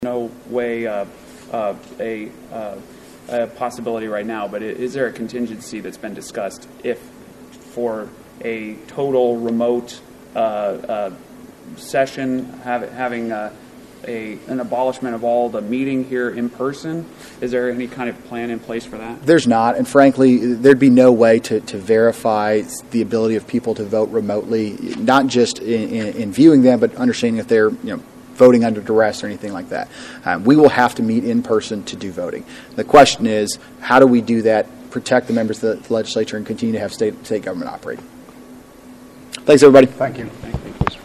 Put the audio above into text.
No way a possibility right now, but is there a contingency that's been discussed if for a total remote session, having an abolishment of all the meeting here in person? Is there any kind of plan in place for that? There's not, and frankly, there'd be no way to verify the ability of people to vote remotely, not just in viewing them, but understanding if they're voting under duress or anything like that. We will have to meet in person to do voting. The question is, how do we do that, protect the members of the legislature, and continue to have state government operate? Thanks, everybody. Thank you. Thank you.